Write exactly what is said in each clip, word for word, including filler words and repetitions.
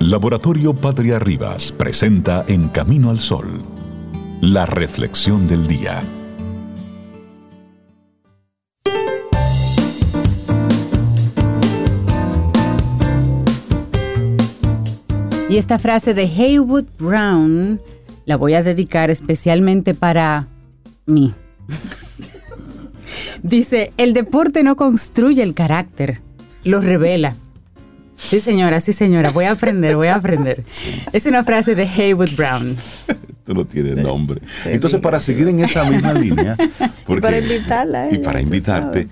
Laboratorio Patria Rivas presenta En Camino al Sol, la reflexión del día. Y esta frase de Heywood Brown la voy a dedicar especialmente para mí. Dice, el deporte no construye el carácter, lo revela. Sí, señora, sí, señora, voy a aprender, voy a aprender. Es una frase de Heywood Brown. Esto no tiene nombre. Entonces, para seguir en esa misma línea, porque, y para invitarla, y para invitarte,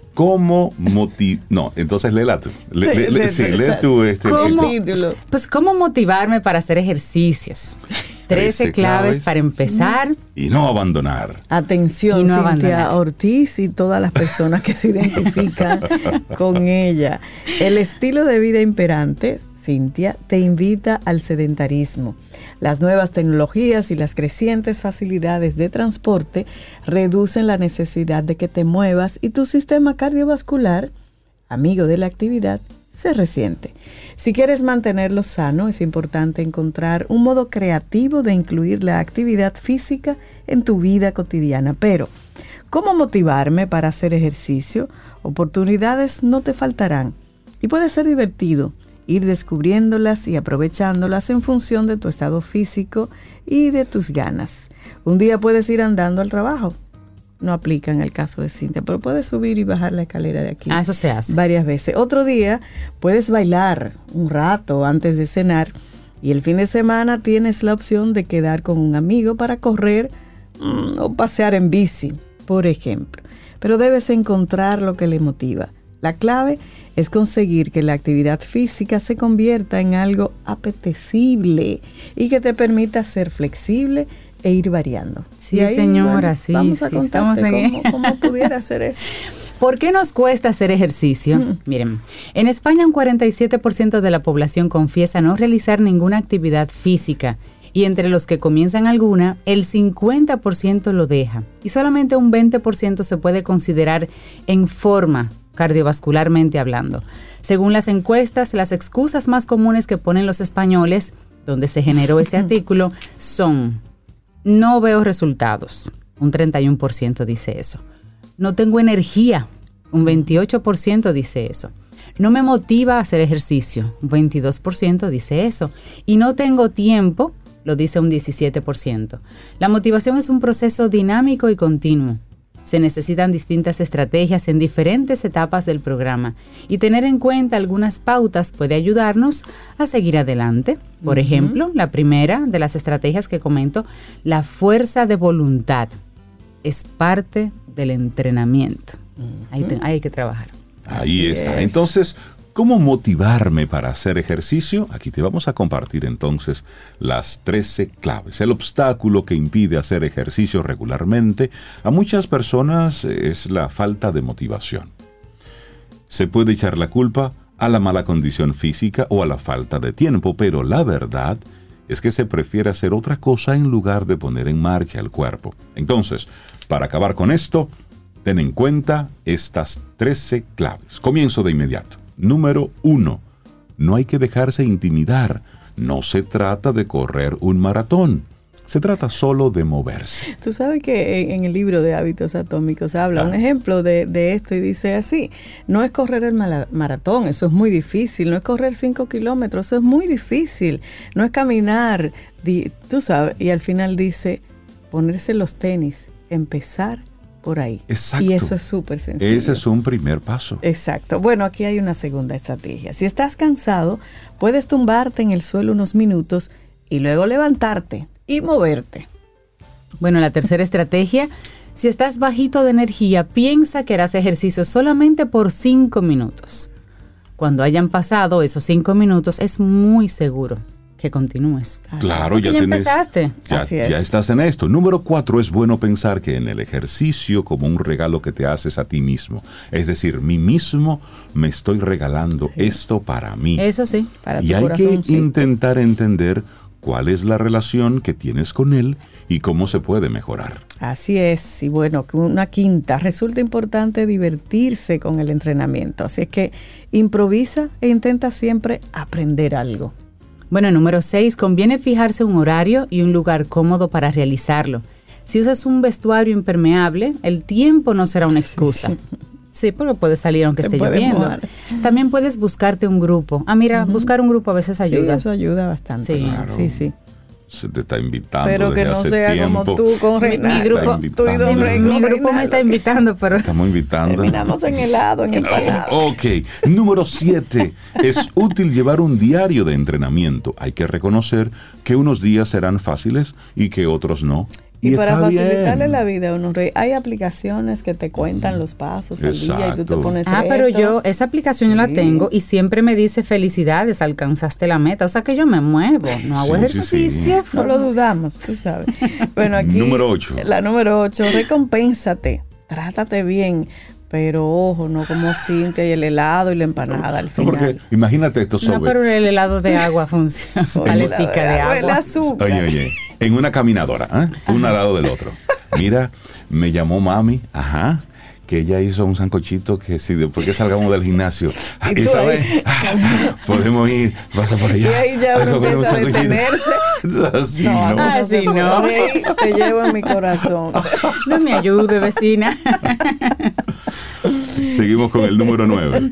¿cómo motivar? No, entonces léela tú. Le, le, le, sí, lee tú este ¿Cómo? título. Pues, ¿cómo motivarme para hacer ejercicios? trece claves para empezar. Y no abandonar. Atención, y no Cintia abandonar. Ortiz y todas las personas que se identifican con ella. El estilo de vida imperante, Cintia, te invita al sedentarismo. Las nuevas tecnologías y las crecientes facilidades de transporte reducen la necesidad de que te muevas y tu sistema cardiovascular, amigo de la actividad, se resiente. Si quieres mantenerlo sano, es importante encontrar un modo creativo de incluir la actividad física en tu vida cotidiana. Pero, ¿cómo motivarme para hacer ejercicio? Oportunidades no te faltarán. Y puede ser divertido ir descubriéndolas y aprovechándolas en función de tu estado físico y de tus ganas. Un día puedes ir andando al trabajo. No aplica en el caso de Cintia, pero puedes subir y bajar la escalera de aquí. Ah, eso se hace. Varias veces. Otro día puedes bailar un rato antes de cenar y el fin de semana tienes la opción de quedar con un amigo para correr mmm, o pasear en bici, por ejemplo. Pero debes encontrar lo que le motiva. La clave es conseguir que la actividad física se convierta en algo apetecible y que te permita ser flexible e ir variando. Sí, ahí, señora, bueno, sí. Vamos a sí, contarte cómo, cómo pudiera hacer eso. ¿Por qué nos cuesta hacer ejercicio? Mm. Miren, en España un cuarenta y siete por ciento de la población confiesa no realizar ninguna actividad física y entre los que comienzan alguna, el cincuenta por ciento lo deja y solamente un veinte por ciento se puede considerar en forma cardiovascularmente hablando. Según las encuestas, las excusas más comunes que ponen los españoles, donde se generó este artículo, son: no veo resultados, un treinta y uno por ciento dice eso. No tengo energía, un veintiocho por ciento dice eso. No me motiva a hacer ejercicio, un veintidós por ciento dice eso. Y no tengo tiempo, lo dice un diecisiete por ciento. La motivación es un proceso dinámico y continuo. Se necesitan distintas estrategias en diferentes etapas del programa y tener en cuenta algunas pautas puede ayudarnos a seguir adelante. Por uh-huh. ejemplo, la primera de las estrategias que comento, la fuerza de voluntad, es parte del entrenamiento. Uh-huh. Ahí te, hay que trabajar. Ahí Así está. Es. Entonces, ¿cómo motivarme para hacer ejercicio? Aquí te vamos a compartir entonces las trece claves. El obstáculo que impide hacer ejercicio regularmente a muchas personas es la falta de motivación. Se puede echar la culpa a la mala condición física o a la falta de tiempo, pero la verdad es que se prefiere hacer otra cosa en lugar de poner en marcha el cuerpo. Entonces, para acabar con esto, ten en cuenta estas trece claves. Comienzo de inmediato. Número uno, no hay que dejarse intimidar. No se trata de correr un maratón. Se trata solo de moverse. Tú sabes que en el libro de Hábitos Atómicos habla ah. un ejemplo de, de esto y dice así: no es correr el maratón, eso es muy difícil. No es correr cinco kilómetros, eso es muy difícil. No es caminar, di, tú sabes. Y al final dice, ponerse los tenis, empezar por ahí. Exacto. Y eso es súper sencillo. Ese es un primer paso. Exacto. Bueno, aquí hay una segunda estrategia. Si estás cansado, puedes tumbarte en el suelo unos minutos y luego levantarte y moverte. Bueno, la tercera estrategia, si estás bajito de energía, piensa que harás ejercicio solamente por cinco minutos. Cuando hayan pasado esos cinco minutos, es muy seguro que continúes. Claro, ya, ya tienes, empezaste. Ya, Así es. ya estás en esto. Número cuatro, es bueno pensar que en el ejercicio como un regalo que te haces a ti mismo. Es decir, mí mismo me estoy regalando sí. esto para mí. Eso sí. Para y tu hay corazón, que sí. intentar entender cuál es la relación que tienes con él y cómo se puede mejorar. Así es. Y bueno, una quinta, resulta importante divertirse con el entrenamiento. Así es que improvisa e intenta siempre aprender algo. Bueno, número seis, conviene fijarse un horario y un lugar cómodo para realizarlo. Si usas un vestuario impermeable, el tiempo no será una excusa. Sí, porque puedes salir aunque esté lloviendo. Mojar. También puedes buscarte un grupo. Ah, mira, uh-huh. buscar un grupo a veces ayuda. Sí, eso ayuda bastante. Sí, claro. sí, sí. Se te está invitando. Pero que desde no hace sea tiempo. como tú con Reinaldo. Mi grupo, tú y don sí, Rey mi con grupo Reinaldo. me está invitando, pero... Estamos invitando. Terminamos en helado, en el Oh, ok. Número siete. Es útil llevar un diario de entrenamiento. Hay que reconocer que unos días serán fáciles y que otros no. Y, y para está facilitarle bien. la vida a uno, Rey, hay aplicaciones que te cuentan los pasos al día y tú te pones Ah, esto. pero yo, esa aplicación sí. yo la tengo y siempre me dice felicidades, alcanzaste la meta. O sea que yo me muevo, no hago Sí, ejercicio. sí, sí. No lo dudamos, tú sabes. Bueno, aquí. Número ocho. La número ocho, recompénsate, trátate bien. Pero ojo, no como Cintia y el helado y la empanada al final. No, porque imagínate esto sobre. No, pero el helado de agua funciona. Paletica de agua. El azúcar. Oye, oye, en una caminadora, ¿eh? Uno al lado del otro. Mira, me llamó mami, ajá, que ella hizo un sancochito que si después que salgamos del gimnasio, y, y sabes, ah, podemos ir, pasa por allá. Y ahí ya uno empieza a detenerse. Así no, no. Ah, sí, no. Rey, te llevo en mi corazón. No me ayude, vecina. Seguimos con el número nueve.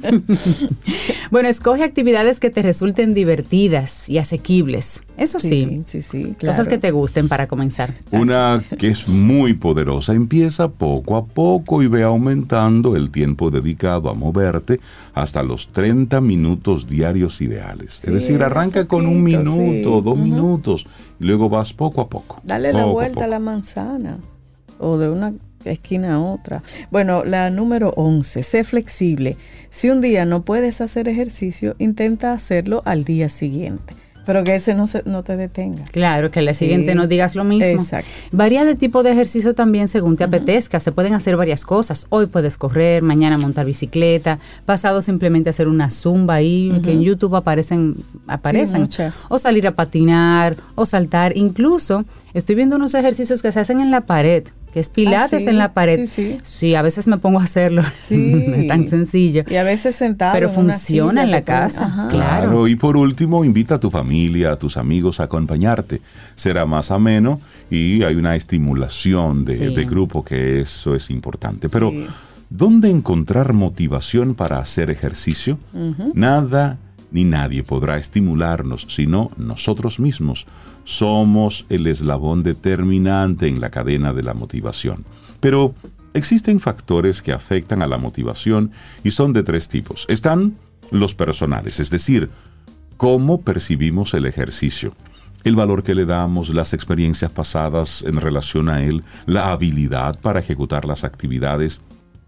Bueno, escoge actividades que te resulten divertidas y asequibles. Eso sí. Sí, sí, sí. Claro. Cosas que te gusten para comenzar. Una que es muy poderosa. Empieza poco a poco y ve aumentando el tiempo dedicado a moverte hasta los treinta minutos diarios ideales. Sí, es decir, arranca un poquito, con un minuto, sí. dos uh-huh. minutos, y luego vas poco a poco. Dale poco la vuelta a, a la manzana o de una esquina a otra. Bueno, la número once, sé flexible. Si un día no puedes hacer ejercicio, intenta hacerlo al día siguiente. Pero que ese no, se, no te detenga. Claro, que al sí. siguiente no digas lo mismo. Exacto. Varía de tipo de ejercicio también según te uh-huh. apetezca. Se pueden hacer varias cosas. Hoy puedes correr, mañana montar bicicleta, pasado simplemente hacer una zumba ahí, uh-huh. que en YouTube aparecen, aparecen. Sí, o salir a patinar, o saltar. Incluso estoy viendo unos ejercicios que se hacen en la pared, que es pilates ah, sí, en la pared. Sí, sí. sí, a veces me pongo a hacerlo. Sí. No es tan sencillo. Y a veces sentado. Pero en funciona una en la silla, casa. Ajá. Claro. claro. Y por último, invita a tu familia, a tus amigos a acompañarte. Será más ameno y hay una estimulación de, sí. de grupo, que eso es importante. Pero, sí. ¿dónde encontrar motivación para hacer ejercicio? Uh-huh. Nada ni nadie podrá estimularnos, sino nosotros mismos. Somos el eslabón determinante en la cadena de la motivación. Pero existen factores que afectan a la motivación y son de tres tipos. Están los personales, es decir, cómo percibimos el ejercicio, el valor que le damos, las experiencias pasadas en relación a él, la habilidad para ejecutar las actividades,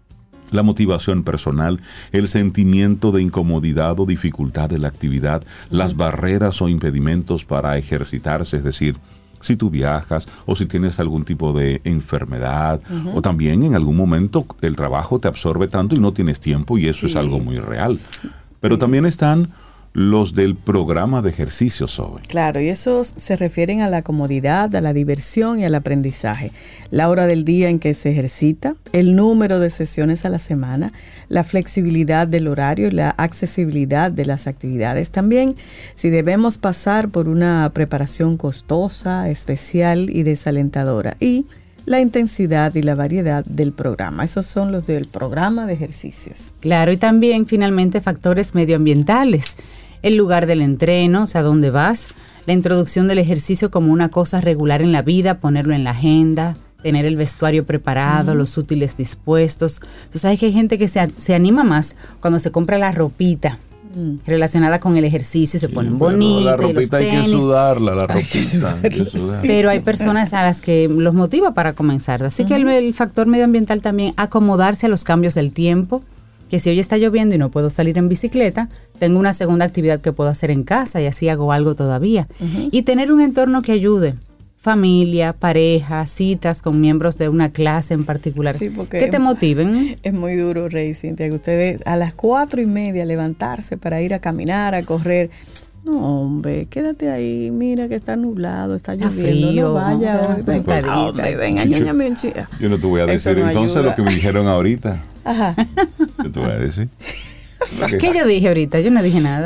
la motivación personal, el sentimiento de incomodidad o dificultad de la actividad, las barreras o impedimentos para ejercitarse, es decir, si tú viajas o si tienes algún tipo de enfermedad, uh-huh. o también en algún momento el trabajo te absorbe tanto y no tienes tiempo, y eso sí. es algo muy real. Pero sí. también están los del programa de ejercicio, Zoe. Claro, y esos se refieren a la comodidad, a la diversión y al aprendizaje. La hora del día en que se ejercita, el número de sesiones a la semana, la flexibilidad del horario y la accesibilidad de las actividades. También, si debemos pasar por una preparación costosa, especial y desalentadora. Y la intensidad y la variedad del programa. Esos son los del programa de ejercicios. Claro, y también finalmente factores medioambientales. El lugar del entreno, o sea, dónde vas, la introducción del ejercicio como una cosa regular en la vida, ponerlo en la agenda, tener el vestuario preparado, uh-huh. los útiles dispuestos. Tú sabes que hay gente que se, se anima más cuando se compra la ropita mm. relacionada con el ejercicio y se sí, ponen bonitos. La ropita hay que sudarla, la ropita. Hay que sudar. Pero hay personas a las que los motiva para comenzar. Así uh-huh. que el, el factor medioambiental también, acomodarse a los cambios del tiempo, que si hoy está lloviendo y no puedo salir en bicicleta, tengo una segunda actividad que puedo hacer en casa y así hago algo todavía. Uh-huh. Y tener un entorno que ayude. Familia, pareja, citas con miembros de una clase en particular, sí, que te motiven. Es muy duro, Rey, Cintia, que ustedes a las cuatro y media levantarse para ir a caminar, a correr. No, hombre, quédate ahí, mira que está nublado, está lloviendo, frío, no vaya hoy, ven, hombre, ven, ayúdame un chico. Yo no te voy a decir no entonces ayuda. Lo que me dijeron ahorita. Ajá. Yo te voy a decir. ¿Qué yo dije ahorita? Yo no dije nada.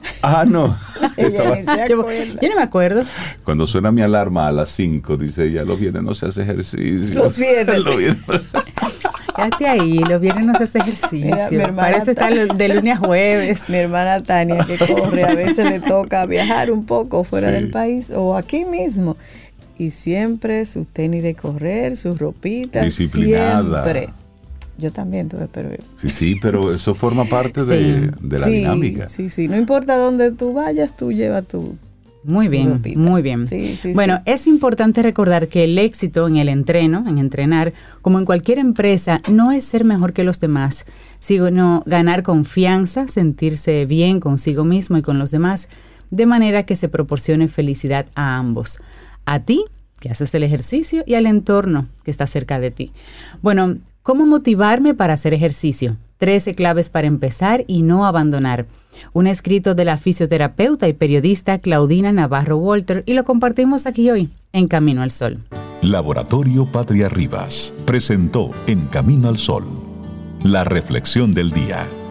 Ah, no. Ella ni se Yo, acuerda. yo no me acuerdo. Cuando suena mi alarma a las cinco, dice ella, los viernes no se hace ejercicio. Los viernes. Los viernes no se- Quédate ahí, los viernes no se hace ejercicio. Mira, mi hermana Parece estar está- de lunes a jueves. Mi hermana Tania, que corre, a veces le toca viajar un poco fuera Sí. del país o aquí mismo. Y siempre sus tenis de correr, sus ropitas. Disciplinada. Siempre. Yo también tuve, pero... Sí, sí, pero eso forma parte Sí. de, de la sí, dinámica. Sí, sí. No importa dónde tú vayas, tú llevas tu... Muy bien, ropita. muy bien. Sí, sí, bueno, sí. es importante recordar que el éxito en el entreno, en entrenar, como en cualquier empresa, no es ser mejor que los demás, sino ganar confianza, sentirse bien consigo mismo y con los demás, de manera que se proporcione felicidad a ambos, a ti, que haces el ejercicio, y al entorno que está cerca de ti. Bueno, ¿cómo motivarme para hacer ejercicio? trece claves para empezar y no abandonar. Un escrito de la fisioterapeuta y periodista Claudina Navarro Walter, y lo compartimos aquí hoy en Camino al Sol. Laboratorio Patria Rivas presentó En Camino al Sol, la reflexión del día.